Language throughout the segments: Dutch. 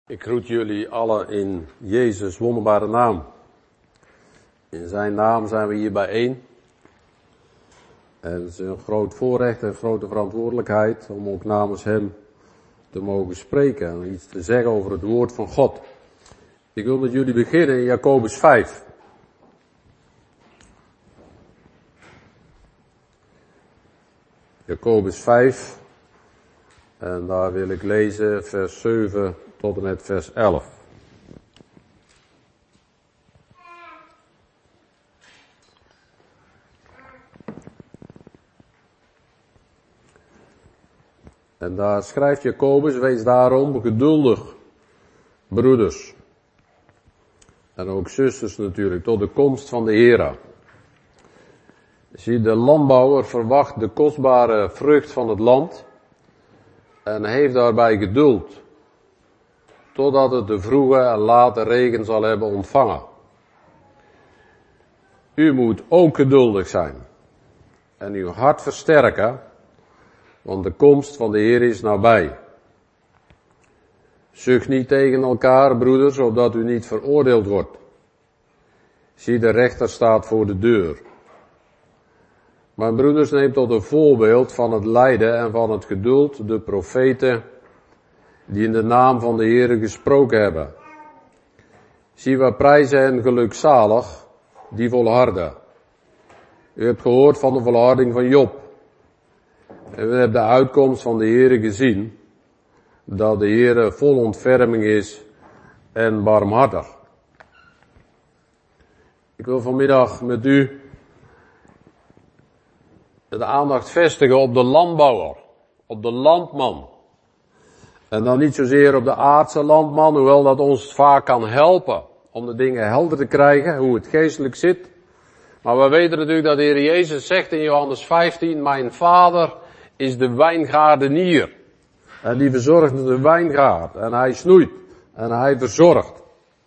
Ik groet jullie allen in Jezus' wonderbare naam. In zijn naam zijn we hier bijeen. En het is een groot voorrecht en grote verantwoordelijkheid om ook namens hem te mogen spreken en iets te zeggen over het woord van God. Ik wil met jullie beginnen in Jacobus 5. Jacobus 5. En daar wil ik lezen vers 7 tot en met vers 11. En daar schrijft Jacobus, wees daarom geduldig, broeders. En ook zusters natuurlijk, tot de komst van de Here. Zie, de landbouwer verwacht de kostbare vrucht van het land en heeft daarbij geduld, totdat het de vroege en late regen zal hebben ontvangen. U moet ook geduldig zijn en uw hart versterken, want de komst van de Heer is nabij. Zucht niet tegen elkaar, broeders, opdat u niet veroordeeld wordt. Zie, de rechter staat voor de deur. Mijn broeders, neemt tot een voorbeeld van het lijden en van het geduld de profeten die in de naam van de Heere gesproken hebben. Zie, we prijzen hen gelukzalig die volharden. U hebt gehoord van de volharding van Job. En we hebben de uitkomst van de Heere gezien, dat de Heere vol ontferming is en barmhartig. Ik wil vanmiddag met u de aandacht vestigen op de landbouwer, op de landman. En dan niet zozeer op de aardse landman, hoewel dat ons vaak kan helpen om de dingen helder te krijgen, hoe het geestelijk zit. Maar we weten natuurlijk dat de Heer Jezus zegt in Johannes 15, mijn Vader is de wijngaardenier. En die verzorgt de wijngaard. En hij snoeit. En hij verzorgt.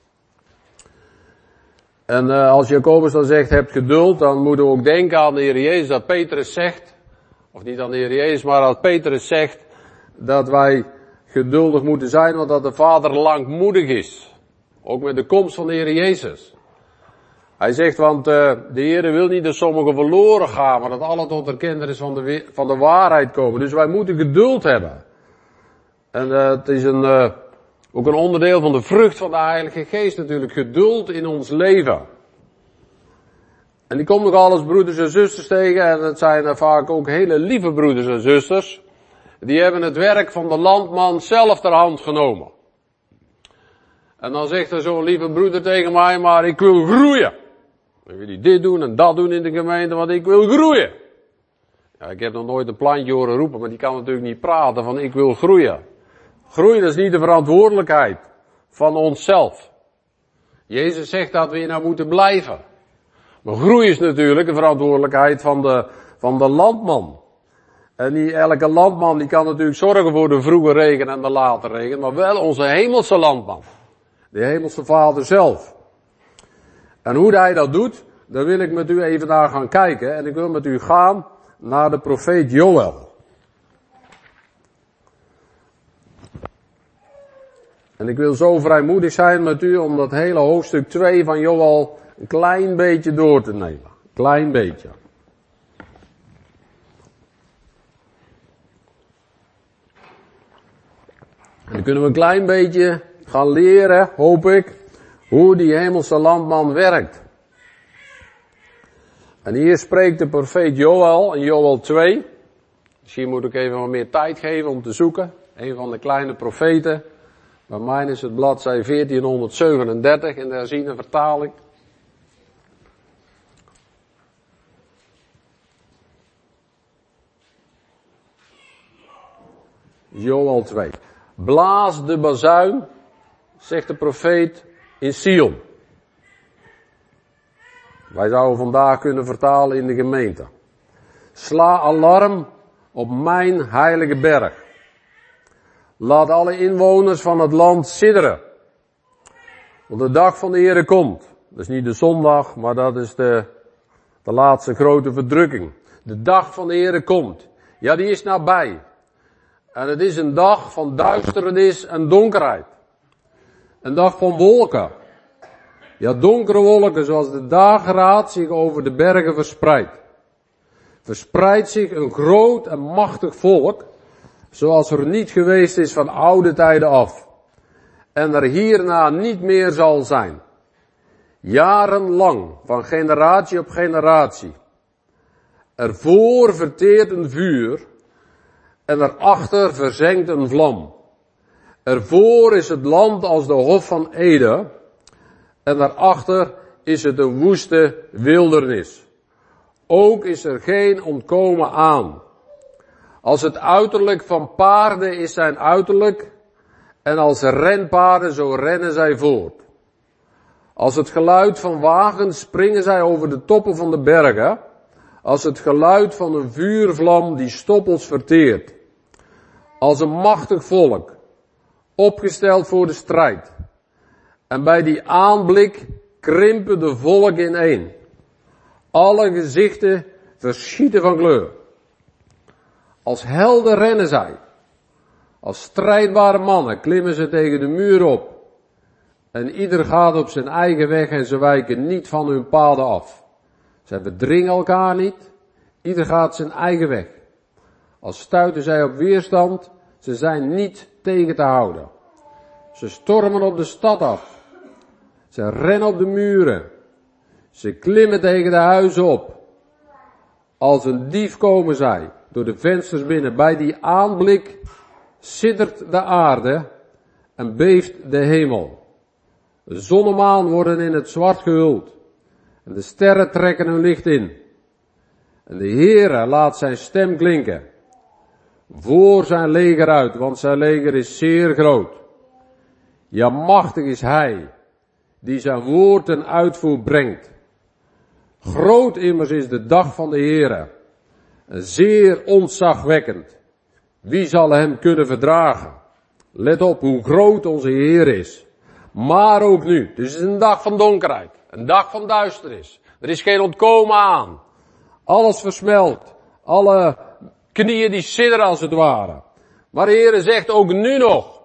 En als Jacobus dan zegt, heb geduld, dan moeten we ook denken aan de Heer Jezus, dat Petrus zegt, of niet aan de Heer Jezus, maar dat Petrus zegt, dat wij geduldig moeten zijn, want dat de Vader langmoedig is. Ook met de komst van de Heer Jezus. Hij zegt, want de Heer wil niet dat sommigen verloren gaan, maar dat alle tot erkentenis van de waarheid komen. Dus wij moeten geduld hebben. En het is ook een onderdeel van de vrucht van de Heilige Geest natuurlijk, geduld in ons leven. En die komt nog alles broeders en zusters tegen, en het zijn vaak ook hele lieve broeders en zusters. Die hebben het werk van de landman zelf ter hand genomen. En dan zegt er zo'n lieve broeder tegen mij, maar ik wil groeien. Dan wil hij dit doen en dat doen in de gemeente, want ik wil groeien. Ja, ik heb nog nooit een plantje horen roepen, maar die kan natuurlijk niet praten van ik wil groeien. Groeien is niet de verantwoordelijkheid van onszelf. Jezus zegt dat we hier nou moeten blijven. Maar groei is natuurlijk de verantwoordelijkheid van de landman. En niet elke landman die kan natuurlijk zorgen voor de vroege regen en de late regen, maar wel onze hemelse landman. De hemelse Vader zelf. En hoe hij dat doet, daar wil ik met u even naar gaan kijken. En ik wil met u gaan naar de profeet Joël. En ik wil zo vrijmoedig zijn met u om dat hele hoofdstuk 2 van Joël een klein beetje door te nemen. Klein beetje. En dan kunnen we een klein beetje gaan leren, hoop ik, hoe die hemelse landman werkt. En hier spreekt de profeet Joël in Joël 2. Misschien moet ik even wat meer tijd geven om te zoeken. Een van de kleine profeten. Bij mij is het bladzij 1437 in de herziene vertaling. Joël 2. Blaas de bazuin, zegt de profeet, in Sion. Wij zouden vandaag kunnen vertalen in de gemeente. Sla alarm op mijn heilige berg. Laat alle inwoners van het land sidderen. Want de dag van de Heere komt. Dat is niet de zondag, maar dat is de laatste grote verdrukking. De dag van de Heere komt. Ja, die is nabij. En het is een dag van duisternis en donkerheid. Een dag van wolken. Ja, donkere wolken zoals de dageraad zich over de bergen verspreidt. Verspreidt zich een groot en machtig volk, zoals er niet geweest is van oude tijden af. En er hierna niet meer zal zijn. Jarenlang, van generatie op generatie. Ervoor verteert een vuur en erachter verzengt een vlam. Ervoor is het land als de Hof van Eden en daarachter is het een woeste wildernis. Ook is er geen ontkomen aan. Als het uiterlijk van paarden is zijn uiterlijk en als renpaarden zo rennen zij voort. Als het geluid van wagens springen zij over de toppen van de bergen. Als het geluid van een vuurvlam die stoppels verteert. Als een machtig volk, opgesteld voor de strijd. En bij die aanblik krimpen de volk ineen. Alle gezichten verschieten van kleur. Als helden rennen zij. Als strijdbare mannen klimmen ze tegen de muur op. En ieder gaat op zijn eigen weg en ze wijken niet van hun paden af. Zij bedringen elkaar niet. Ieder gaat zijn eigen weg. Als stuiten zij op weerstand, ze zijn niet tegen te houden. Ze stormen op de stad af. Ze rennen op de muren. Ze klimmen tegen de huizen op. Als een dief komen zij door de vensters binnen. Bij die aanblik siddert de aarde en beeft de hemel. De zon en maan worden in het zwart gehuld. En de sterren trekken hun licht in. En de Heere laat zijn stem klinken. Voor zijn leger uit, want zijn leger is zeer groot. Ja, machtig is hij, die zijn woord ten uitvoer brengt. Groot immers is de dag van de Heere. En zeer ontzagwekkend. Wie zal hem kunnen verdragen? Let op hoe groot onze Heer is. Maar ook nu. Dus het is een dag van donkerheid. Een dag van duisternis. Er is geen ontkomen aan. Alles versmelt. Alle knieën die sidderen als het ware. Maar de Heere zegt ook nu nog.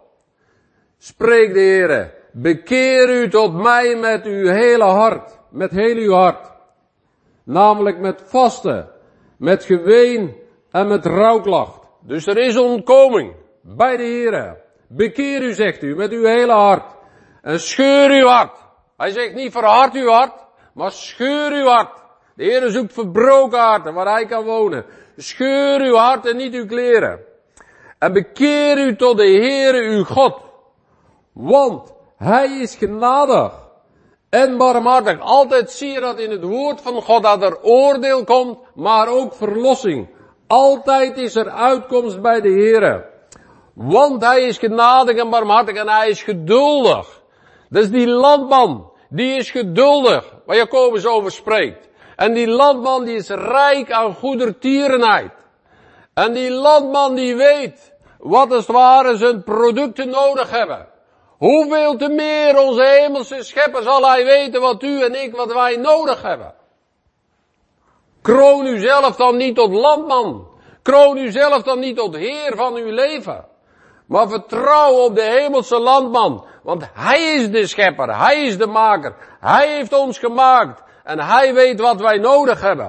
Spreek de Heere. Bekeer u tot mij met uw hele hart. Met heel uw hart. Namelijk met vasten. Met geween en met rouwklacht. Dus er is ontkoming. Bij de Heere. Bekeer u, zegt u, met uw hele hart. En scheur uw hart. Hij zegt niet verhard uw hart, maar scheur uw hart. De Heer zoekt verbroken harten waar hij kan wonen. Scheur uw hart en niet uw kleren. En bekeer u tot de Heere uw God. Want hij is genadig en barmhartig. Altijd zie je dat in het woord van God dat er oordeel komt, maar ook verlossing. Altijd is er uitkomst bij de Heere. Want hij is genadig en barmhartig en hij is geduldig. Dus die landman, die is geduldig, waar Jacobus over spreekt. En die landman die is rijk aan goedertierenheid. En die landman die weet wat als het ware zijn producten nodig hebben. Hoeveel te meer onze hemelse schepper zal hij weten wat u en ik, wat wij nodig hebben. Kroon u zelf dan niet tot landman. Kroon u zelf dan niet tot heer van uw leven. Maar vertrouw op de hemelse landman. Want hij is de schepper. Hij is de maker. Hij heeft ons gemaakt. En hij weet wat wij nodig hebben.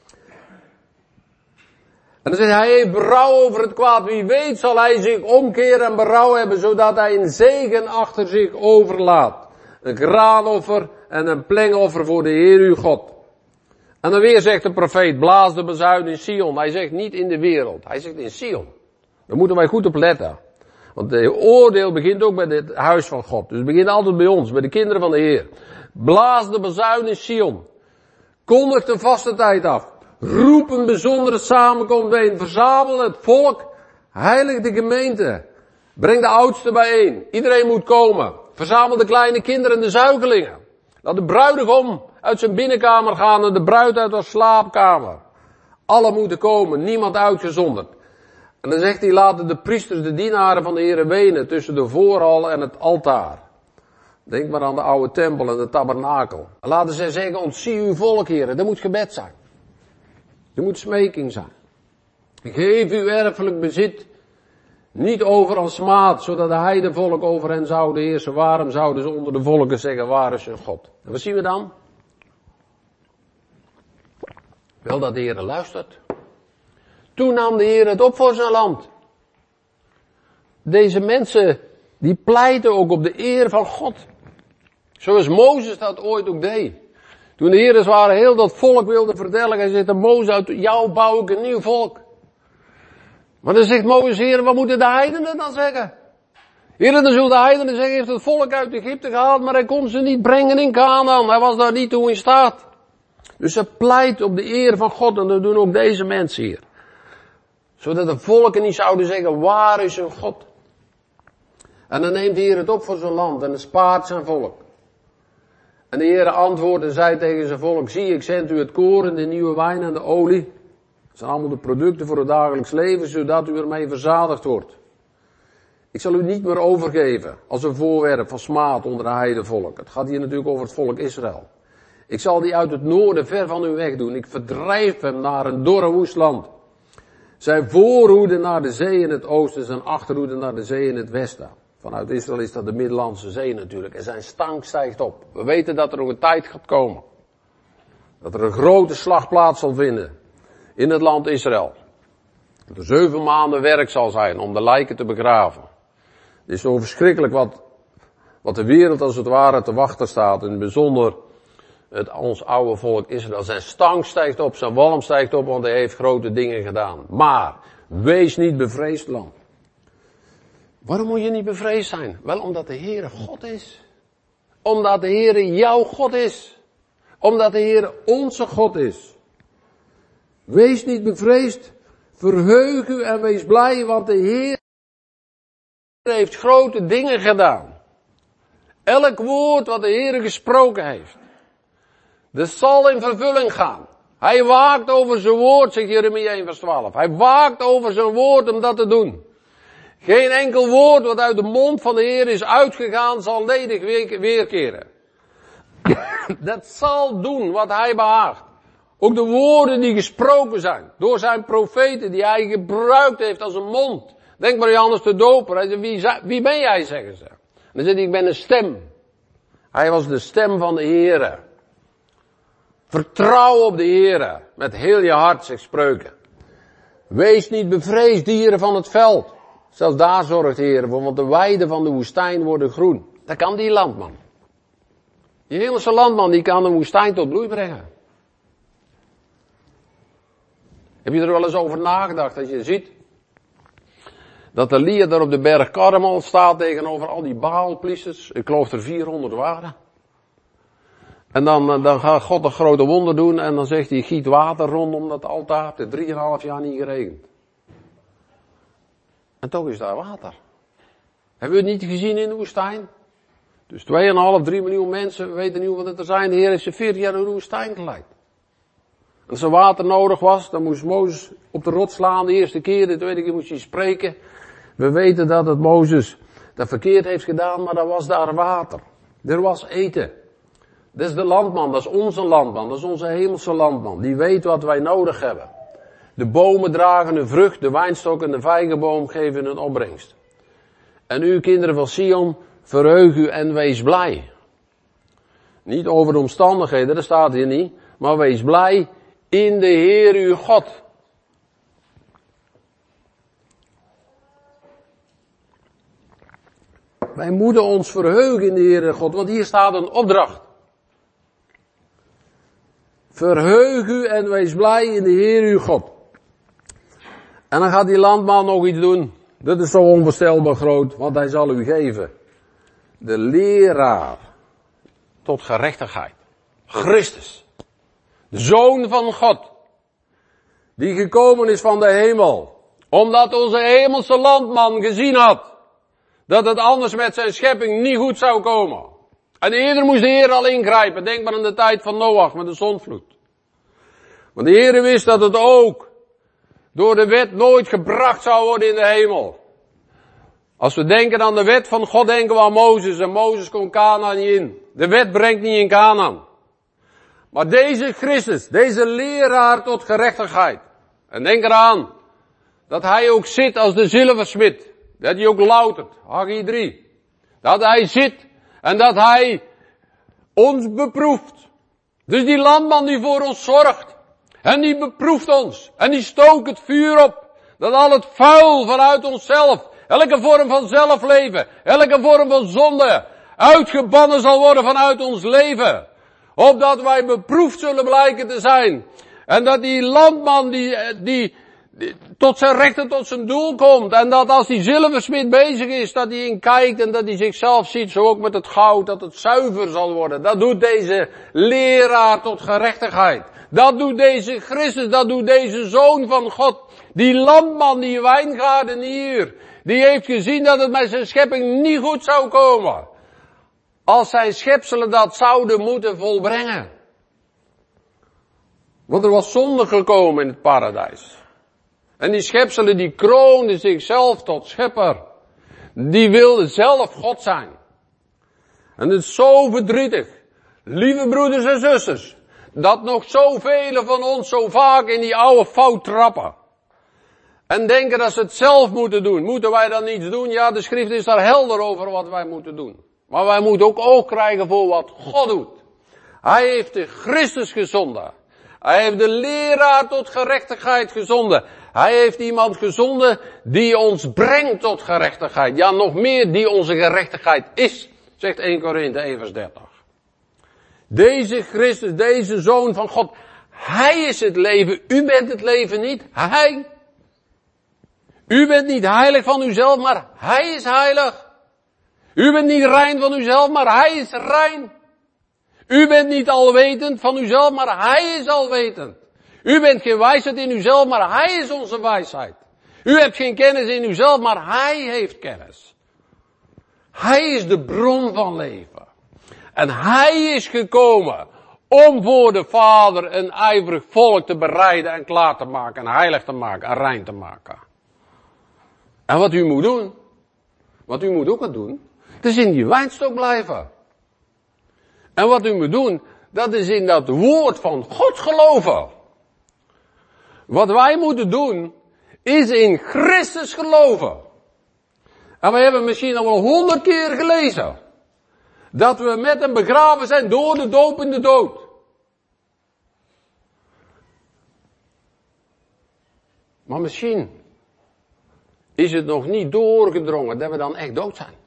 En dan zegt hij heeft berouw over het kwaad. Wie weet zal hij zich omkeren en berouw hebben. Zodat hij een zegen achter zich overlaat. Een graanoffer en een plengoffer voor de Heer uw God. En dan weer zegt de profeet, blaas de bazuin in Sion. Hij zegt niet in de wereld. Hij zegt in Sion. Daar moeten wij goed op letten. Want de oordeel begint ook bij het huis van God. Dus het begint altijd bij ons, bij de kinderen van de Heer. Blaas de bazuin in Sion. Kondig de vaste tijd af. Roep een bijzondere samenkomst bijeen. Verzamel het volk. Heilig de gemeente. Breng de oudsten bijeen. Iedereen moet komen. Verzamel de kleine kinderen en de zuigelingen. Laat de bruidegom uit zijn binnenkamer gaan en de bruid uit haar slaapkamer. Alle moeten komen, niemand uitgezonderd. En dan zegt hij, laten de priesters, de dienaren van de Heere wenen tussen de voorhal en het altaar. Denk maar aan de oude tempel en de tabernakel. En laten ze zeggen, ontzie uw volk, Heere. Er moet gebed zijn. Er moet smeking zijn. Geef uw erfelijk bezit Niet over als maat, zodat de heidenvolk over hen zouden heersen. Waarom zouden ze onder de volken zeggen, waar is hun God? En wat zien we dan? Wel dat de Heer luistert. Toen nam de Heer het op voor zijn land. Deze mensen, die pleiten ook op de eer van God. Zoals Mozes dat ooit ook deed. Toen de Heer waren heel dat volk wilde verdelen, hij zegt, Mozes, uit jou bouw ik een nieuw volk. Maar dan zegt Mozes, Heer, wat moeten de heidenen dan zeggen? Heer, dan zullen de heidenen zeggen, heeft het volk uit Egypte gehaald, maar hij kon ze niet brengen in Kanaan. Hij was daar niet toe in staat. Dus ze pleit op de eer van God en dat doen ook deze mensen hier. Zodat de volken niet zouden zeggen, waar is hun God? En dan neemt de Heer het op voor zijn land en het spaart zijn volk. En de Heer antwoordde en zei tegen zijn volk, zie, ik zend u het koren, de nieuwe wijn en de olie. Dat zijn allemaal de producten voor het dagelijks leven, zodat u ermee verzadigd wordt. Ik zal u niet meer overgeven als een voorwerp van smaad onder de heidenvolk. Het gaat hier natuurlijk over het volk Israël. Ik zal die uit het noorden ver van u wegdoen. Ik verdrijf hem naar een dorre woest land. Zijn voorhoede naar de zee in het oosten, zijn achterhoede naar de zee in het westen. Vanuit Israël is dat de Middellandse Zee natuurlijk. En zijn stank stijgt op. We weten dat er nog een tijd gaat komen. Dat er een grote slag plaats zal vinden. In het land Israël. Dat er 7 maanden werk zal zijn om de lijken te begraven. Het is zo verschrikkelijk wat de wereld als het ware te wachten staat. In het bijzonder ons oude volk Israël. Zijn stank stijgt op, zijn walm stijgt op, want hij heeft grote dingen gedaan. Maar, wees niet bevreesd, land. Waarom moet je niet bevreesd zijn? Wel, omdat de Heere God is. Omdat de Heere jouw God is. Omdat de Heere onze God is. Wees niet bevreesd. Verheug u en wees blij, want de Heer heeft grote dingen gedaan. Elk woord wat de Heer gesproken heeft. Dat zal in vervulling gaan. Hij waakt over zijn woord, zegt Jeremia 1 vers 12. Hij waakt over zijn woord om dat te doen. Geen enkel woord wat uit de mond van de Heer is uitgegaan zal ledig weerkeren. Dat zal doen wat hij behaagt. Ook de woorden die gesproken zijn door zijn profeten die hij gebruikt heeft als een mond. Denk maar Johannes de Doper. Hij zei, wie ben jij, zeggen ze. En dan zegt hij, ik ben een stem. Hij was de stem van de Heere. Vertrouw op de Heere. Met heel je hart, zegt Spreuken. Wees niet bevreesd, dieren van het veld. Zelfs daar zorgt de Heer voor, want de weiden van de woestijn worden groen. Dat kan die landman. Die hemelse landman, die kan de woestijn tot bloei brengen. Heb je er wel eens over nagedacht, dat je ziet dat Elia daar op de berg Karmel staat tegenover al die Baalpriesters. Ik geloof er 400 waren. En dan gaat God een grote wonder doen en dan zegt hij, giet water rondom dat altaar. Het heeft 3,5 jaar niet geregend. En toch is daar water. Hebben we het niet gezien in de woestijn? Dus 2,5, 3 miljoen mensen, we weten niet hoeveel het er zijn. De Heer heeft ze 40 jaar door de woestijn geleid. En als er water nodig was, dan moest Mozes op de rots slaan de eerste keer. De tweede keer moest hij spreken. We weten dat het Mozes dat verkeerd heeft gedaan, maar er was daar water. Er was eten. Dat is de landman, dat is onze landman, dat is onze hemelse landman. Die weet wat wij nodig hebben. De bomen dragen hun vrucht, de wijnstok en de vijgenboom geven hun opbrengst. En u kinderen van Sion, verheug u en wees blij. Niet over de omstandigheden, dat staat hier niet, maar wees blij in de Heer uw God. Wij moeten ons verheugen in de Heere God, want hier staat een opdracht. Verheug u en wees blij in de Heer uw God. En dan gaat die landman nog iets doen. Dat is zo onvoorstelbaar groot, want hij zal u geven. De leraar tot gerechtigheid. Christus. De Zoon van God. Die gekomen is van de hemel. Omdat onze hemelse landman gezien had dat het anders met zijn schepping niet goed zou komen. En eerder moest de Heer al ingrijpen. Denk maar aan de tijd van Noach met de zondvloed. Want de Heer wist dat het ook door de wet nooit gebracht zou worden in de hemel. Als we denken aan de wet van God, denken we aan Mozes. En Mozes kon Kanaan niet in. De wet brengt niet in Kanaan. Maar deze Christus, deze leraar tot gerechtigheid. En denk eraan dat hij ook zit als de zilversmid. Dat hij ook loutert, Haggai 3. Dat hij zit en dat hij ons beproeft. Dus die landman die voor ons zorgt. En die beproeft ons. En die stookt het vuur op. Dat al het vuil vanuit onszelf, elke vorm van zelfleven, elke vorm van zonde, uitgebannen zal worden vanuit ons leven. Opdat wij beproefd zullen blijken te zijn. En dat die landman die tot zijn recht en tot zijn doel komt. En dat als die zilversmid bezig is, dat hij in kijkt en dat hij zichzelf ziet, zo ook met het goud, dat het zuiver zal worden. Dat doet deze leraar tot gerechtigheid. Dat doet deze Christus, dat doet deze Zoon van God. Die landman, die wijngaardenier, die heeft gezien dat het met zijn schepping niet goed zou komen. Als zijn schepselen dat zouden moeten volbrengen. Want er was zonde gekomen in het paradijs. En die schepselen die kroonden zichzelf tot schepper. Die wilden zelf God zijn. En het is zo verdrietig, lieve broeders en zusters, dat nog zoveel van ons zo vaak in die oude fout trappen. En denken dat ze het zelf moeten doen. Moeten wij dan niets doen? Ja, de schrift is daar helder over wat wij moeten doen. Maar wij moeten ook oog krijgen voor wat God doet. Hij heeft de Christus gezonden. Hij heeft de leraar tot gerechtigheid gezonden. Hij heeft iemand gezonden die ons brengt tot gerechtigheid. Ja, nog meer die onze gerechtigheid is, zegt 1 Korinthe 1 vers 30. Deze Christus, deze Zoon van God, Hij is het leven. U bent het leven niet. Hij. U bent niet heilig van uzelf, maar Hij is heilig. U bent niet rein van uzelf, maar Hij is rein. U bent niet alwetend van uzelf, maar Hij is alwetend. U bent geen wijsheid in uzelf, maar Hij is onze wijsheid. U hebt geen kennis in uzelf, maar Hij heeft kennis. Hij is de bron van leven. En Hij is gekomen om voor de Vader een ijverig volk te bereiden en klaar te maken en heilig te maken en rein te maken. En wat u moet doen, wat u moet ook wat doen, dat is in die wijnstok blijven. En wat u moet doen, dat is in dat woord van God geloven. Wat wij moeten doen, is in Christus geloven. En we hebben misschien al wel 100 keer gelezen. Dat we met hem begraven zijn door de doop in de dood. Maar misschien is het nog niet doorgedrongen dat we dan echt dood zijn.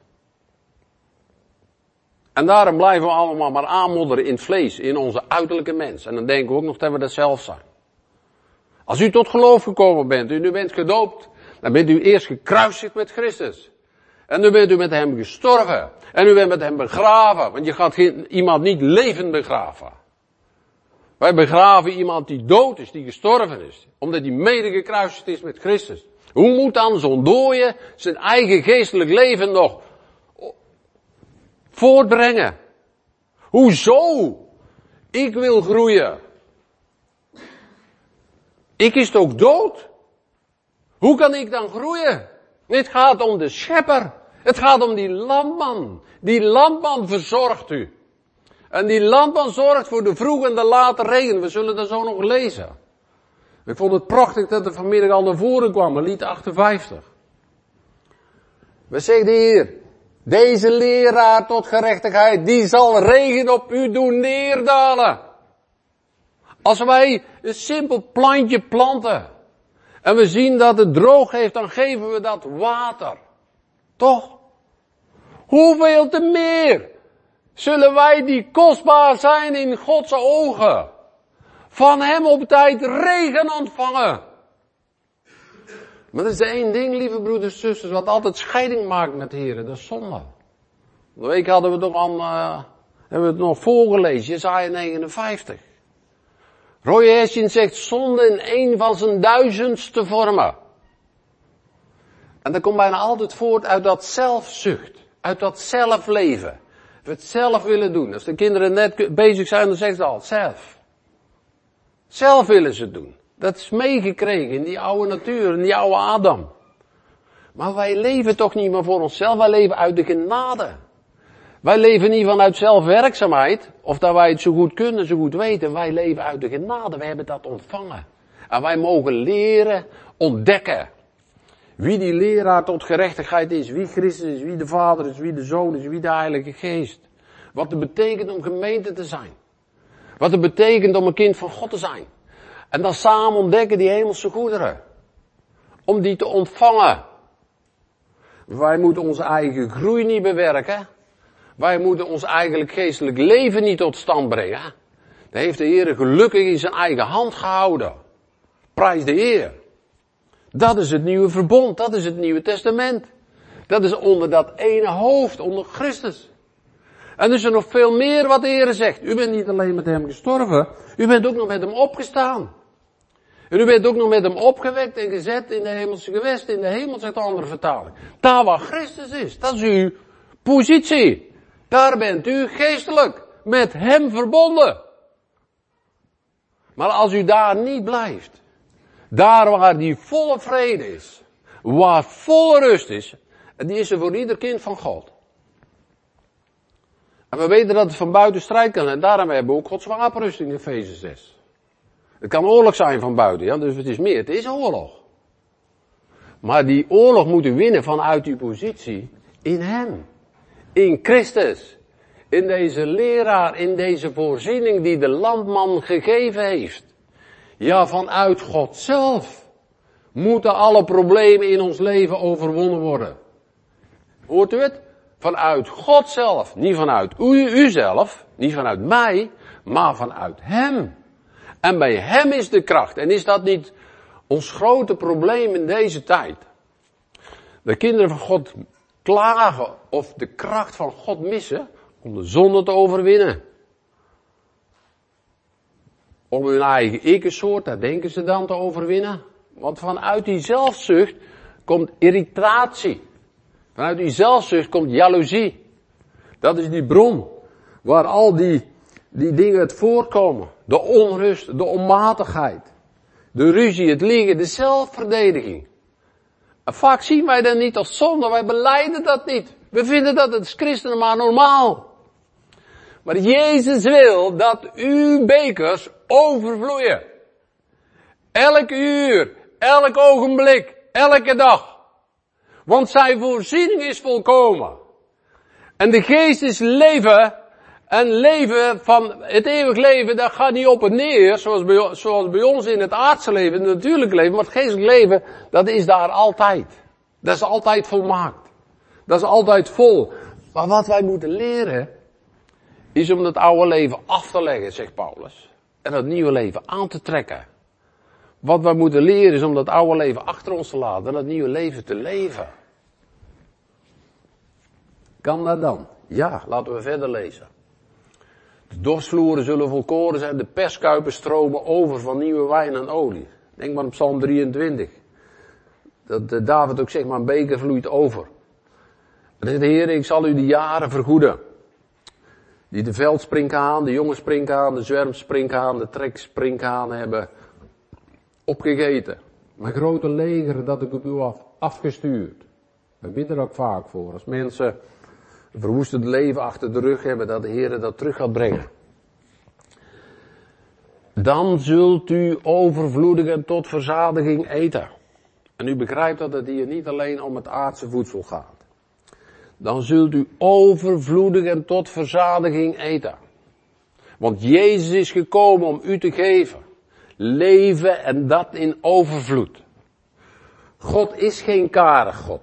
En daarom blijven we allemaal maar aanmodderen in het vlees, in onze uiterlijke mens. En dan denken we ook nog dat we dat zelf zijn. Als u tot geloof gekomen bent, en u bent gedoopt, dan bent u eerst gekruisigd met Christus. En dan bent u met hem gestorven. En u bent met hem begraven, want je gaat iemand niet levend begraven. Wij begraven iemand die dood is, die gestorven is. Omdat hij mede gekruisigd is met Christus. Hoe moet dan zo'n dooie zijn eigen geestelijk leven nog voortbrengen? Hoezo? Ik wil groeien. Ik is toch dood? Hoe kan ik dan groeien? Het gaat om de schepper. Het gaat om die landman. Die landman verzorgt u. En die landman zorgt voor de vroege en de late regen. We zullen dat zo nog lezen. Ik vond het prachtig dat er vanmiddag al naar voren kwam, in lied 58. We zeggen de Heer, deze leraar tot gerechtigheid, die zal regen op u doen neerdalen. Als wij een simpel plantje planten, en we zien dat het droog heeft, dan geven we dat water. Toch? Hoeveel te meer zullen wij die kostbaar zijn in Gods ogen, van hem op tijd regen ontvangen. Maar dat is één ding, lieve broeders en zusters, wat altijd scheiding maakt met de Heer, dat is zonde. De week hadden we het nog hebben we het nog voorgelezen, Jesaja 59. Roy Hessin zegt zonde in een van zijn 1000ste vormen. En dat komt bijna altijd voort uit dat zelfzucht, uit dat zelfleven. Het zelf willen doen. Als de kinderen net bezig zijn, dan zeggen ze al, zelf. Zelf willen ze het doen. Dat is meegekregen in die oude natuur, in die oude Adam. Maar wij leven toch niet meer voor onszelf, wij leven uit de genade. Wij leven niet vanuit zelfwerkzaamheid, of dat wij het zo goed kunnen, zo goed weten. Wij leven uit de genade, wij hebben dat ontvangen. En wij mogen leren, ontdekken Wie die leraar tot gerechtigheid is, wie Christus is, wie de Vader is, wie de Zoon is, wie de Heilige Geest. Wat het betekent om gemeente te zijn. Wat het betekent om een kind van God te zijn. En dan samen ontdekken die hemelse goederen. Om die te ontvangen. Wij moeten onze eigen groei niet bewerken. Wij moeten ons eigenlijk geestelijk leven niet tot stand brengen. Dat heeft de Heer gelukkig in zijn eigen hand gehouden. Prijs de Heer. Dat is het nieuwe verbond, dat is het nieuwe testament. Dat is onder dat ene hoofd, onder Christus. En er is er nog veel meer wat de Heer zegt. U bent niet alleen met hem gestorven, u bent ook nog met hem opgestaan. En u bent ook nog met hem opgewekt en gezet in de hemelse gewesten, in de hemel, zegt de andere vertaling. Daar waar Christus is, dat is uw positie. Daar bent u geestelijk, met hem verbonden. Maar als u daar niet blijft, daar waar die volle vrede is, waar volle rust is, en die is er voor ieder kind van God. En we weten dat het van buiten strijd kan, en daarom hebben we ook Gods wapenrusting in Efeze 6. Het kan oorlog zijn van buiten, ja, dus het is meer, het is oorlog. Maar die oorlog moet u winnen vanuit uw positie in hem. In Christus. In deze leraar, in deze voorziening die de landman gegeven heeft. Ja, vanuit God zelf moeten alle problemen in ons leven overwonnen worden. Hoort u het? Vanuit God zelf. Niet vanuit uzelf, niet vanuit mij, maar vanuit hem. En bij hem is de kracht. En is dat niet ons grote probleem in deze tijd? De kinderen van God klagen of de kracht van God missen om de zonde te overwinnen. Om hun eigen ikkensoort, daar denken ze dan te overwinnen. Want vanuit die zelfzucht komt irritatie. Vanuit die zelfzucht komt jaloezie. Dat is die bron waar al die dingen het voorkomen. De onrust, de onmatigheid, de ruzie, het liegen, de zelfverdediging. En vaak zien wij dat niet als zonde, wij belijden dat niet. We vinden dat als christenen maar normaal. Maar Jezus wil dat uw bekers overvloeien. Elk uur, elk ogenblik, elke dag. Want zijn voorziening is volkomen. En de geest is leven. En leven van het eeuwig leven, dat gaat niet op en neer, zoals bij ons in het aardse leven, het natuurlijke leven. Maar het geestelijk leven, dat is daar altijd. Dat is altijd volmaakt. Dat is altijd vol. Maar wat wij moeten leren, is om het oude leven af te leggen, zegt Paulus. En dat nieuwe leven aan te trekken. Wat wij moeten leren is om dat oude leven achter ons te laten en dat nieuwe leven te leven. Kan dat dan? Ja, laten we verder lezen. De dorsvloeren zullen volkoren zijn, de perskuipen stromen over van nieuwe wijn en olie. Denk maar op Psalm 23. Dat David ook zegt, maar een beker vloeit over. En zegt de Heer, ik zal u de jaren vergoeden. Die de veldsprinkhaan, de jonge sprinkhaan, de zwermsprinkhaan, de treksprinkhaan hebben opgegeten. Mijn grote leger dat ik op u afgestuurd. We bidden er ook vaak voor. Als mensen een verwoestend leven achter de rug hebben, dat de Heer dat terug gaat brengen. Dan zult u overvloedig en tot verzadiging eten. En u begrijpt dat het hier niet alleen om het aardse voedsel gaat. Dan zult u overvloedig en tot verzadiging eten. Want Jezus is gekomen om u te geven. Leven en dat in overvloed. God is geen karig God.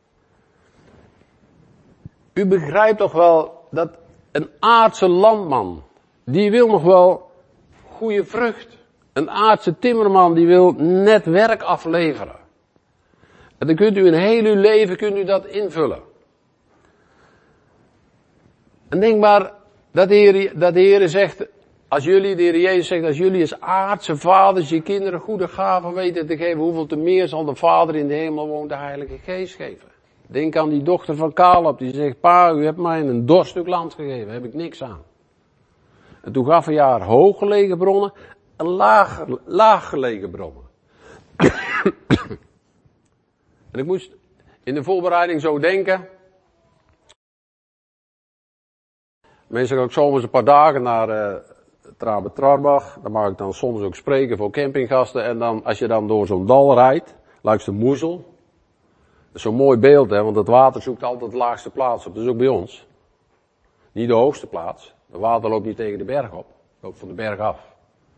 U begrijpt toch wel dat een aardse landman, die wil nog wel goede vrucht. Een aardse timmerman, die wil net werk afleveren. En dan kunt u een heel uw leven kunt u dat invullen. En denk maar dat de Heer zegt, als jullie, de Heer Jezus zegt, als jullie als aardse vaders je kinderen goede gaven weten te geven, hoeveel te meer zal de Vader in de hemel woont de Heilige Geest geven. Denk aan die dochter van Caleb, die zegt, pa, u hebt mij een dorststuk land gegeven, daar heb ik niks aan. En toen gaf hij haar hooggelegen bronnen en laaggelegen bronnen. En ik moest in de voorbereiding zo denken. Meestal ga ik zomers een paar dagen naar Trabe Trarbach. Daar mag ik dan soms ook spreken voor campinggasten. En dan, als je dan door zo'n dal rijdt, langs de Moezel. Dat is zo'n mooi beeld, hè, want het water zoekt altijd de laagste plaats op. Dat is ook bij ons. Niet de hoogste plaats. Het water loopt niet tegen de berg op. Het loopt van de berg af.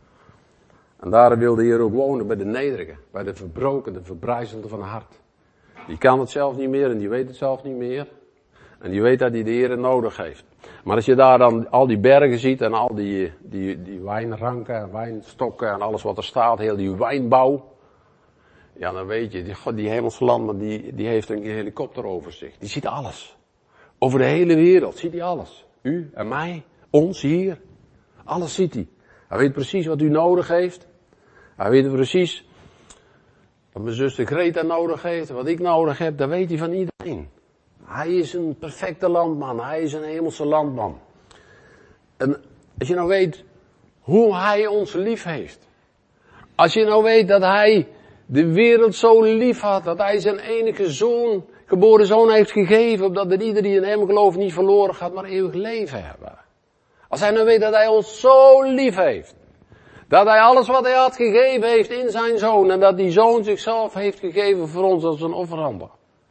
En daar wil de Heer ook wonen, bij de nederigen. Bij de verbroken, de verbrijzelden van het hart. Die kan het zelf niet meer en die weet het zelf niet meer. En die weet dat hij de Heer nodig heeft. Maar als je daar dan al die bergen ziet en al die wijnranken en wijnstokken en alles wat er staat, heel die wijnbouw. Ja, dan weet je, die hemelse landman die heeft een helikopter over zich. Die ziet alles. Over de hele wereld ziet hij alles. U en mij, ons hier. Alles ziet hij. Hij weet precies wat u nodig heeft. Hij weet precies wat mijn zuster Greta nodig heeft, wat ik nodig heb. Dat weet hij van iedereen. Hij is een perfecte landman. Hij is een hemelse landman. En als je nou weet hoe hij ons lief heeft. Als je nou weet dat hij de wereld zo lief had, dat hij zijn enige zoon, geboren zoon heeft gegeven, opdat er ieder die in hem gelooft niet verloren gaat, maar eeuwig leven hebben. Als hij nou weet dat hij ons zo lief heeft, dat hij alles wat hij had gegeven heeft in zijn zoon, en dat die zoon zichzelf heeft gegeven voor ons als een offerande.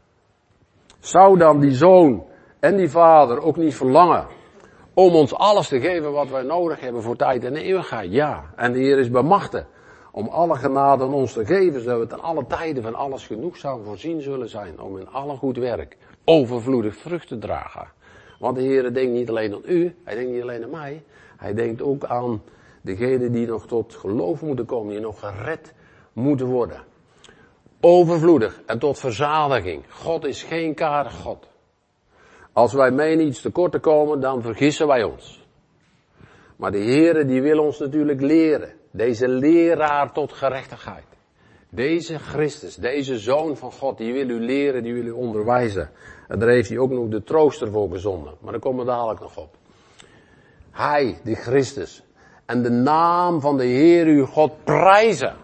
Zou dan die zoon en die vader ook niet verlangen om ons alles te geven wat wij nodig hebben voor tijd en eeuwigheid? Ja, en de Heer is bij machte om alle genade aan ons te geven, zodat we ten alle tijden van alles genoegzaam voorzien zullen zijn, om in alle goed werk overvloedig vrucht te dragen. Want de Heer denkt niet alleen aan u, hij denkt niet alleen aan mij, hij denkt ook aan degenen die nog tot geloof moeten komen, die nog gered moeten worden. Overvloedig en tot verzadiging. God is geen karig God. Als wij menen iets tekort te komen, dan vergissen wij ons. Maar de Heere die wil ons natuurlijk leren. Deze leraar tot gerechtigheid. Deze Christus, deze Zoon van God, die wil u leren, die wil u onderwijzen. En daar heeft hij ook nog de trooster voor gezonden. Maar daar komen we dadelijk nog op. Hij, die Christus. En de naam van de Heer uw God prijzen.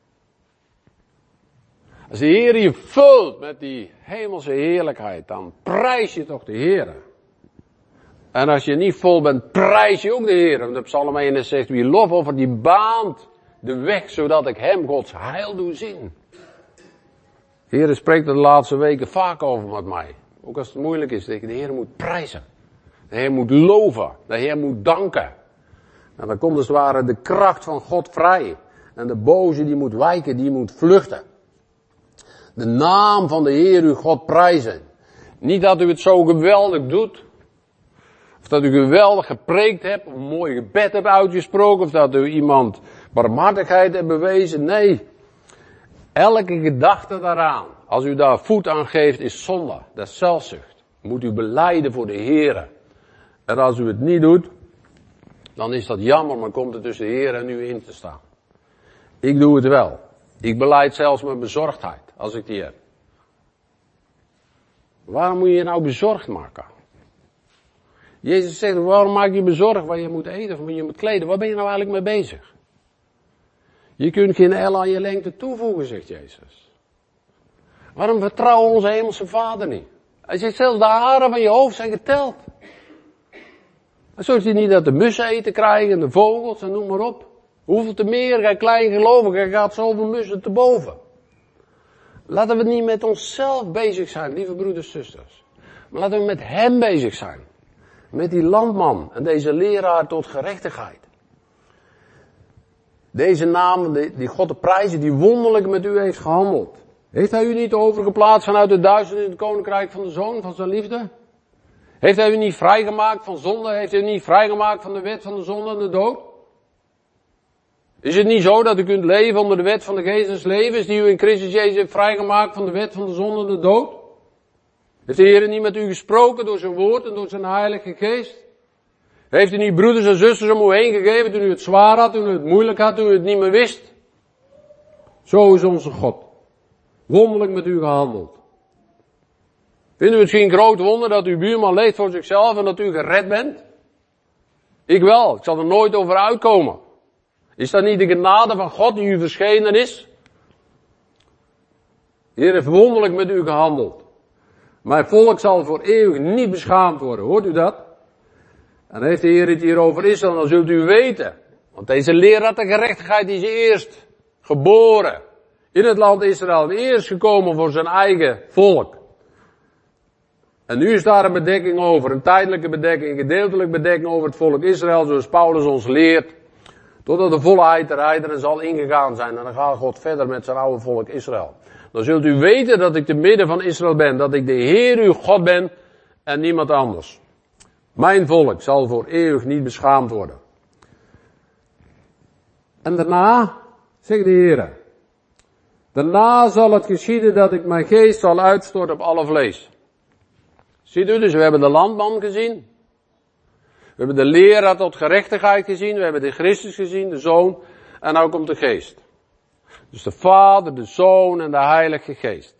Als de Heer je vult met die hemelse heerlijkheid, dan prijs je toch de Heer. En als je niet vol bent, prijs je ook de Heer. Want de Psalm 1 zegt, wie lofoffert, die baant de weg, zodat ik hem Gods heil doe zien. De Heer spreekt er de laatste weken vaak over met mij. Ook als het moeilijk is, dat je de Heer moet prijzen. De Heer moet loven. De Heer moet danken. En dan komt als het ware de kracht van God vrij. En de boze die moet wijken, die moet vluchten. De naam van de Heer uw God prijzen. Niet dat u het zo geweldig doet. Of dat u geweldig gepreekt hebt, of een mooi gebed hebt uitgesproken, of dat u iemand barmhartigheid hebt bewezen. Nee. Elke gedachte daaraan, als u daar voet aan geeft, is zonde. Dat is zelfzucht. Moet u belijden voor de Heer. En als u het niet doet, dan is dat jammer, maar komt het tussen de Heer en u in te staan. Ik doe het wel. Ik belijd zelfs mijn bezorgdheid, als ik die heb. Waarom moet je je nou bezorgd maken? Jezus zegt, waarom maak je bezorgd wat je moet eten of wat je moet kleden? Waar ben je nou eigenlijk mee bezig? Je kunt geen el aan je lengte toevoegen, zegt Jezus. Waarom vertrouwen onze hemelse Vader niet? Hij zegt zelfs de haren van je hoofd zijn geteld. En zorgt hij niet dat de mussen eten krijgen en de vogels en noem maar op. Hoeveel te meer, gij klein gelovig, gij gaat zoveel mussen te boven. Laten we niet met onszelf bezig zijn, lieve broeders en zusters. Maar laten we met hem bezig zijn. Met die landman en deze leraar tot gerechtigheid. Deze naam, die God de prijzen, die wonderlijk met u heeft gehandeld. Heeft hij u niet overgeplaatst vanuit de duisternis in het koninkrijk van de Zoon, van zijn liefde? Heeft hij u niet vrijgemaakt van zonde? Heeft hij u niet vrijgemaakt van de wet van de zonde en de dood? Is het niet zo dat u kunt leven onder de wet van de geest des levens, die u in Christus Jezus heeft vrijgemaakt van de wet van de zonde en de dood? Heeft de Heer niet met u gesproken door zijn woord en door zijn heilige geest? Heeft u niet broeders en zusters om u heen gegeven toen u het zwaar had, toen u het moeilijk had, toen u het niet meer wist? Zo is onze God. Wonderlijk met u gehandeld. Vindt u het geen groot wonder dat uw buurman leeft voor zichzelf en dat u gered bent? Ik wel, ik zal er nooit over uitkomen. Is dat niet de genade van God die u verschenen is? De Heer heeft wonderlijk met u gehandeld. Mijn volk zal voor eeuwig niet beschaamd worden. Hoort u dat? En heeft de Heer het hierover is, dan zult u weten. Want deze leraar de gerechtigheid is eerst geboren in het land Israël eerst gekomen voor zijn eigen volk. En nu is daar een bedekking over, een tijdelijke bedekking, een gedeeltelijke bedekking over het volk Israël, zoals Paulus ons leert, totdat de volheid der heidenen zal ingegaan zijn. En dan gaat God verder met zijn oude volk Israël. Dan zult u weten dat ik te midden van Israël ben, dat ik de Heer uw God ben en niemand anders. Mijn volk zal voor eeuwig niet beschaamd worden. En daarna, zegt de Heer, daarna zal het geschieden dat ik mijn geest zal uitstorten op alle vlees. Ziet u dus, we hebben de landman gezien. We hebben de leraar tot gerechtigheid gezien. We hebben de Christus gezien, de Zoon. En nou komt de Geest. Dus de Vader, de Zoon en de Heilige Geest.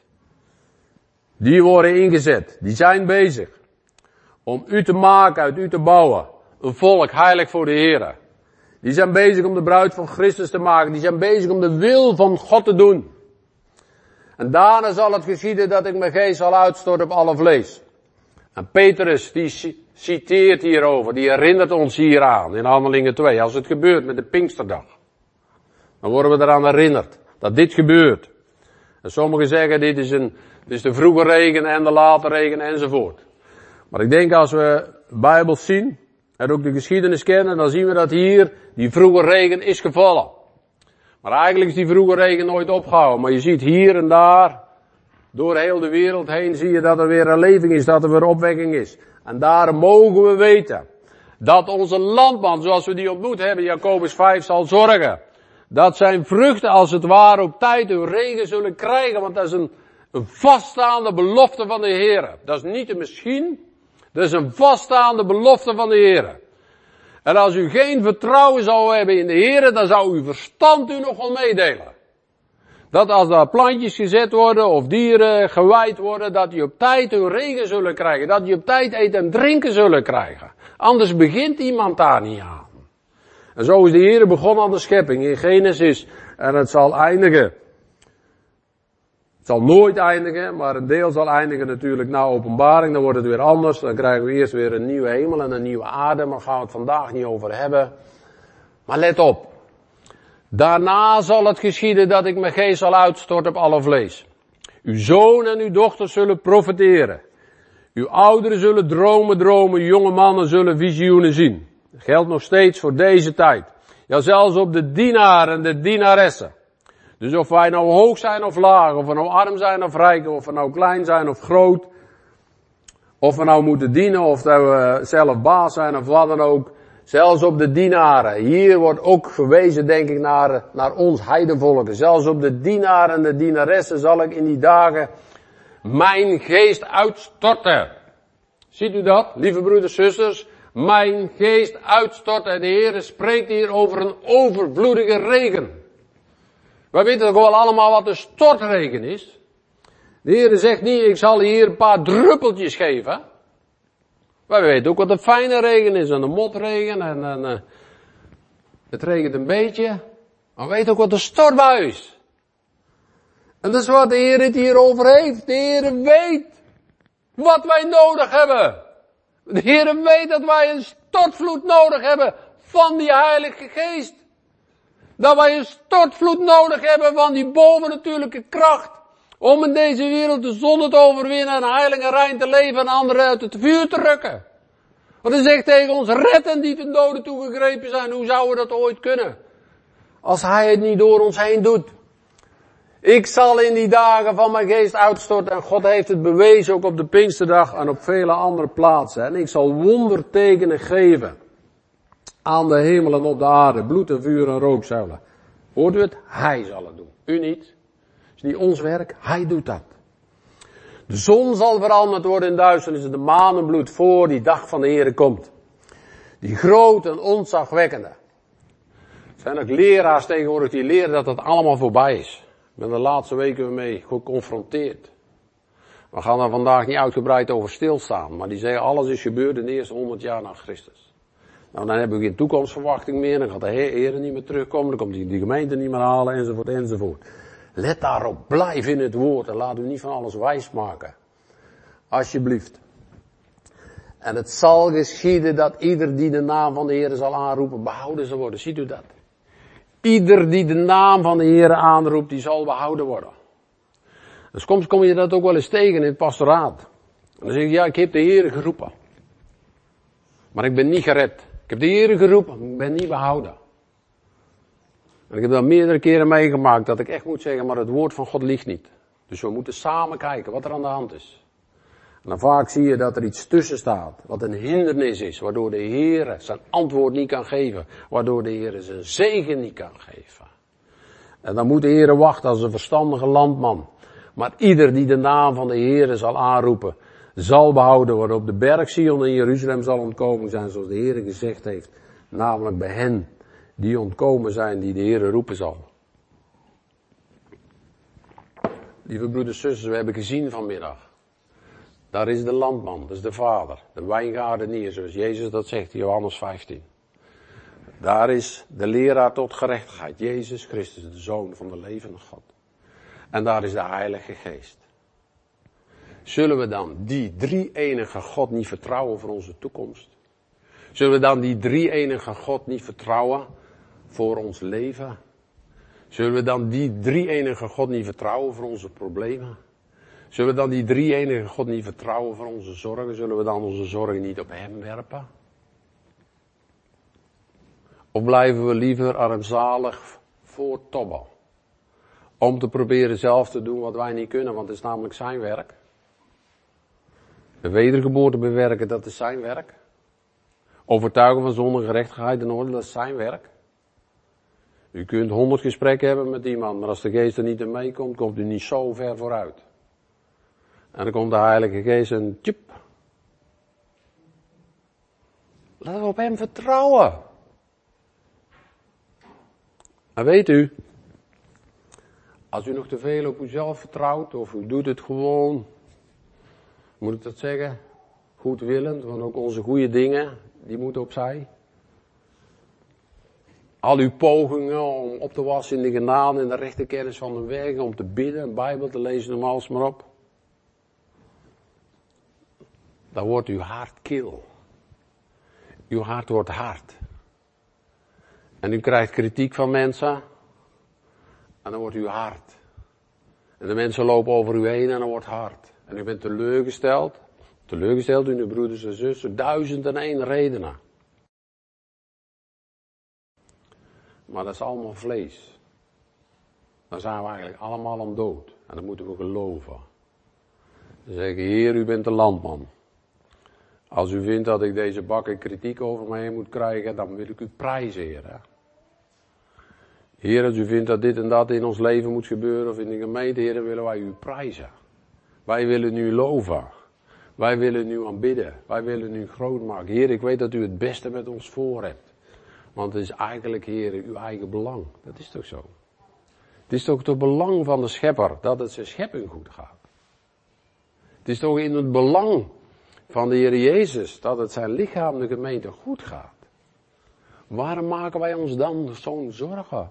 Die worden ingezet. Die zijn bezig. Om u te maken, uit u te bouwen. Een volk heilig voor de Heer. Die zijn bezig om de bruid van Christus te maken. Die zijn bezig om de wil van God te doen. En daarna zal het geschieden dat ik mijn geest zal uitstorten op alle vlees. En Petrus die citeert hierover, die herinnert ons hieraan in Handelingen 2. Als het gebeurt met de Pinksterdag. Dan worden we eraan herinnerd dat dit gebeurt. En sommigen zeggen dit is de vroege regen en de late regen enzovoort. Maar ik denk als we de Bijbel zien en ook de geschiedenis kennen, dan zien we dat hier die vroege regen is gevallen. Maar eigenlijk is die vroege regen nooit opgehouden. Maar je ziet hier en daar, door heel de wereld heen zie je dat er weer een leving is, dat er weer opwekking is. En daar mogen we weten dat onze landman, zoals we die ontmoet hebben, Jacobus 5, zal zorgen. Dat zijn vruchten als het ware op tijd hun regen zullen krijgen, want dat is een vaststaande belofte van de Heer. Dat is niet een misschien, dat is een vaststaande belofte van de Heer. En als u geen vertrouwen zou hebben in de Heer, dan zou uw verstand u nogal meedelen. Dat als daar plantjes gezet worden of dieren gewaaid worden, dat die op tijd hun regen zullen krijgen. Dat die op tijd eten en drinken zullen krijgen. Anders begint iemand daar niet aan. En zo is de Heer begonnen aan de schepping in Genesis. En het zal eindigen. Het zal nooit eindigen, maar een deel zal eindigen natuurlijk na openbaring. Dan wordt het weer anders. Dan krijgen we eerst weer een nieuwe hemel en een nieuwe aarde. Maar daar gaan we het vandaag niet over hebben. Maar let op. Daarna zal het geschieden dat ik mijn geest zal uitstorten op alle vlees. Uw zoon en uw dochter zullen profeteren. Uw ouderen zullen dromen, jonge mannen zullen visioenen zien. Dat geldt nog steeds voor deze tijd. Ja, zelfs op de dienaar en de dienaressen. Dus of wij nou hoog zijn of laag, of we nou arm zijn of rijk, of we nou klein zijn of groot. Of we nou moeten dienen, of dat we zelf baas zijn of wat dan ook. Zelfs op de dienaren. Hier wordt ook gewezen, denk ik, naar ons heidenvolken. Zelfs op de dienaren en de dienaressen zal ik in die dagen mijn geest uitstorten. Ziet u dat, lieve broeders en zusters? Mijn geest uitstorten. En de Heer spreekt hier over een overvloedige regen. Wij weten toch wel allemaal wat een stortregen is. De Heer zegt niet, ik zal hier een paar druppeltjes geven. Wij weten ook wat een fijne regen is, en een motregen, en het regent een beetje. Maar we weten ook wat een stortbui is. En dat is wat de Heer het hierover heeft. De Heer weet wat wij nodig hebben. De Heer weet dat wij een stortvloed nodig hebben van die Heilige Geest. Dat wij een stortvloed nodig hebben van die bovennatuurlijke kracht. Om in deze wereld de zonde te overwinnen en heilig en rein te leven en anderen uit het vuur te rukken. Want hij zegt tegen ons, red hen die ten dode toegegrepen zijn. Hoe zouden we dat ooit kunnen? Als hij het niet door ons heen doet. Ik zal in die dagen van mijn geest uitstorten. En God heeft het bewezen ook op de Pinksterdag en op vele andere plaatsen. En ik zal wondertekenen geven. Aan de hemel en op de aarde. Bloed en vuur en rookzuilen. Hoort u het? Hij zal het doen. U niet. Het is niet ons werk. Hij doet dat. De zon zal veranderd worden in duisternis. De maan in bloed voor die dag van de Heere komt. Die groot en ontzagwekkende. Er zijn ook leraars tegenwoordig die leren dat het allemaal voorbij is. Ik ben de laatste weken mee geconfronteerd. We gaan daar vandaag niet uitgebreid over stilstaan. Maar die zeggen alles is gebeurd in de eerste 100 jaar na Christus. Nou, dan hebben we geen toekomstverwachting meer. Dan gaat de Heer niet meer terugkomen. Dan komt die gemeente niet meer halen, enzovoort, enzovoort. Let daarop. Blijf in het woord. En laat u niet van alles wijs maken. Alsjeblieft. En het zal geschieden dat ieder die de naam van de Heer zal aanroepen, behouden zal worden. Ziet u dat? Ieder die de naam van de Heer aanroept, die zal behouden worden. Dus soms kom je dat ook wel eens tegen in het pastoraat. En dan zeg je, ja, ik heb de Heer geroepen. Maar ik ben niet gered. Ik heb de Heer geroepen, maar ik ben niet behouden. En ik heb dat meerdere keren meegemaakt, dat ik echt moet zeggen, maar het woord van God liegt niet. Dus we moeten samen kijken wat er aan de hand is. En dan vaak zie je dat er iets tussen staat, wat een hindernis is, waardoor de Heer zijn antwoord niet kan geven. Waardoor de Heer zijn zegen niet kan geven. En dan moet de Heer wachten als een verstandige landman. Maar ieder die de naam van de Heer zal aanroepen, zal behouden worden. Op de berg Sion in Jeruzalem zal ontkomen zijn, zoals de Heer gezegd heeft. Namelijk bij hen die ontkomen zijn, die de Heer roepen zal. Lieve broeders en zusters, we hebben gezien vanmiddag. Daar is de landman, dat is de vader, de wijngaardenier, zoals Jezus dat zegt, Johannes 15. Daar is de leraar tot gerechtigheid, Jezus Christus, de Zoon van de levende God. En daar is de Heilige Geest. Zullen we dan die drie-enige God niet vertrouwen voor onze toekomst? Zullen we dan die drie-enige God niet vertrouwen voor ons leven? Zullen we dan die drie-enige God niet vertrouwen voor onze problemen? Zullen we dan die drie-enige God niet vertrouwen voor onze zorgen? Zullen we dan onze zorgen niet op Hem werpen? Of blijven we liever armzalig voor Tobbe? Om te proberen zelf te doen wat wij niet kunnen, want het is namelijk zijn werk. De wedergeboorte bewerken, dat is zijn werk. Overtuigen van zonde, gerechtigheid en orde, dat is zijn werk. U kunt 100 gesprekken hebben met iemand, maar als de geest er niet in meekomt, komt u niet zo ver vooruit. En dan komt de Heilige Geest en tjup. Laten we op Hem vertrouwen. En weet u, als u nog te veel op uzelf vertrouwt, of u doet het gewoon, moet ik dat zeggen, goedwillend, want ook onze goede dingen, die moeten opzij. Al uw pogingen om op te wassen in de genade en de rechte kennis van de weg, om te bidden, een Bijbel te lezen, noem alles maar op. Dan wordt uw hart kil. Uw hart wordt hard. En u krijgt kritiek van mensen. En dan wordt u hard. En de mensen lopen over u heen en dan wordt hard. En u bent teleurgesteld. Teleurgesteld in uw broeders en zussen. 1001 redenen. Maar dat is allemaal vlees. Dan zijn we eigenlijk allemaal aan dood. En dan moeten we geloven. Dan zeg ik, Heer, u bent de landman. Als u vindt dat ik deze bakken kritiek over mij heen moet krijgen, dan wil ik u prijzen, Heer. Heer, als u vindt dat dit en dat in ons leven moet gebeuren, of in de gemeente, Heer, dan willen wij u prijzen. Wij willen u loven. Wij willen u aanbidden. Wij willen u groot maken. Heer, ik weet dat u het beste met ons voor hebt. Want het is eigenlijk, Heer, uw eigen belang. Dat is toch zo? Het is toch het belang van de schepper dat het zijn schepping goed gaat. Het is toch in het belang van de Heer Jezus dat het zijn lichaam, de gemeente, goed gaat. Waarom maken wij ons dan zo'n zorgen?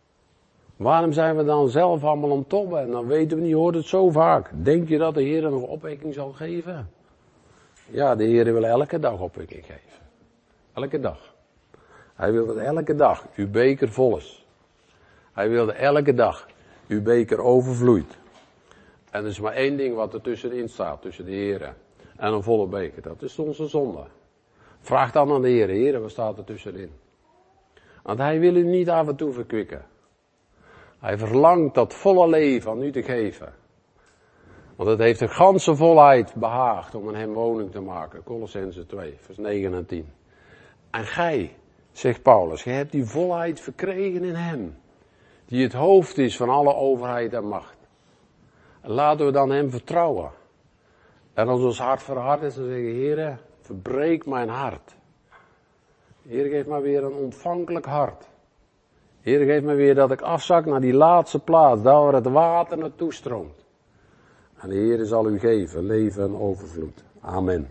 Waarom zijn we dan zelf allemaal aan het tobben? En dan weten we niet, hoort het zo vaak. Denk je dat de Heer nog opwekking zal geven? Ja, de Heer wil elke dag opwekking geven. Elke dag. Hij wil dat elke dag uw beker vol is. Hij wil dat elke dag uw beker overvloeit. En er is maar één ding wat er tussenin staat, tussen de Heer en een volle beker. Dat is onze zonde. Vraag dan aan de Heer, Heer, wat staat er tussenin? Want Hij wil u niet af en toe verkwikken. Hij verlangt dat volle leven aan u te geven. Want het heeft de ganse volheid behaagd om in Hem woning te maken. Kolossenzen 2, vers 9 en 10. En gij, zegt Paulus, gij hebt die volheid verkregen in Hem. Die het hoofd is van alle overheid en macht. En laten we dan Hem vertrouwen. En als ons hart verhard is, dan zeggen we, Heere, verbreek mijn hart. Heer, geef mij weer een ontvankelijk hart. Heer, geef mij weer dat ik afzak naar die laatste plaats, daar waar het water naartoe stroomt. En de Heer zal u geven, leven en overvloed. Amen.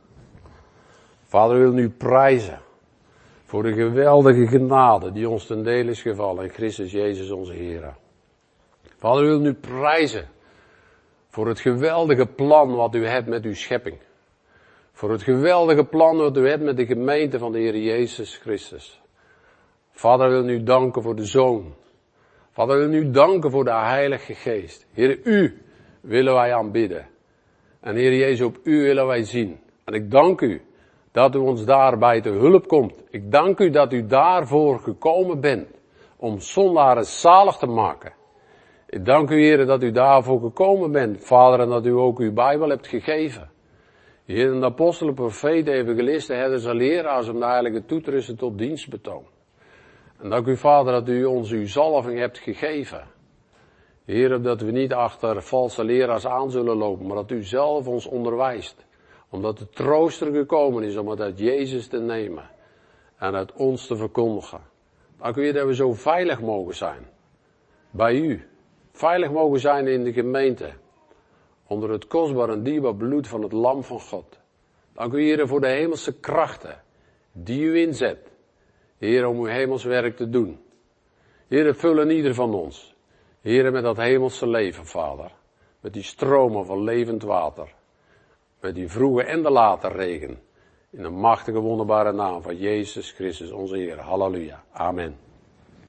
Vader, we willen u prijzen voor de geweldige genade die ons ten deel is gevallen in Christus Jezus onze Heer. Vader, we willen u prijzen voor het geweldige plan wat u hebt met uw schepping. Voor het geweldige plan wat u hebt met de gemeente van de Heer Jezus Christus. Vader, wil u danken voor de Zoon. Vader, wil u danken voor de Heilige Geest. Heer, u willen wij aanbidden. En Heer Jezus, op u willen wij zien. En ik dank u dat u ons daarbij te hulp komt. Ik dank u dat u daarvoor gekomen bent. Om zondaren zalig te maken. Ik dank u, Heer, dat u daarvoor gekomen bent, Vader, en dat u ook uw Bijbel hebt gegeven. Heer, de apostelen, profeten, evangelisten, herders en leraars om de heilige toe te rusten tot dienstbetoon. En dank u, Vader, dat u ons uw zalving hebt gegeven. Heer, dat we niet achter valse leraars aan zullen lopen, maar dat u zelf ons onderwijst. Omdat de trooster gekomen is om het uit Jezus te nemen en uit ons te verkondigen. Dank u, Heer, dat we zo veilig mogen zijn. Bij u. Veilig mogen zijn in de gemeente. Onder het kostbaar en dierbaar bloed van het Lam van God. Dank u, Heer, voor de hemelse krachten die u inzet. Heer, om uw hemelswerk te doen. Heer, vullen ieder van ons. Heer, met dat hemelse leven, Vader. Met die stromen van levend water. Met die vroege en de late regen. In de machtige, wonderbare naam van Jezus Christus, onze Heer. Halleluja. Amen.